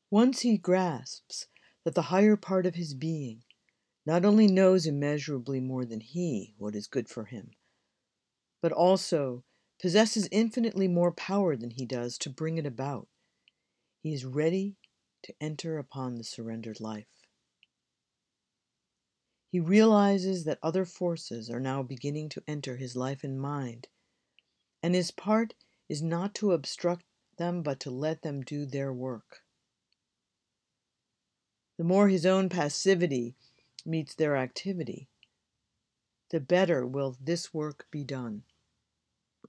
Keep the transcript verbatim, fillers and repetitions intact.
Once he grasps that the higher part of his being not only knows immeasurably more than he what is good for him, but also possesses infinitely more power than he does to bring it about, he is ready to enter upon the surrendered life. He realizes that other forces are now beginning to enter his life and mind, and his part is not to obstruct them but to let them do their work. The more his own passivity meets their activity, the better will this work be done.